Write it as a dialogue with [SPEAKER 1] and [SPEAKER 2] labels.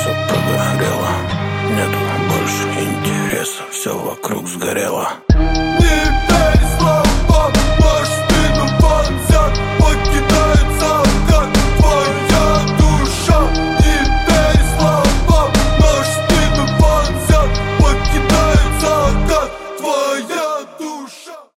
[SPEAKER 1] Все прогорело, нету больше интереса, все вокруг сгорело.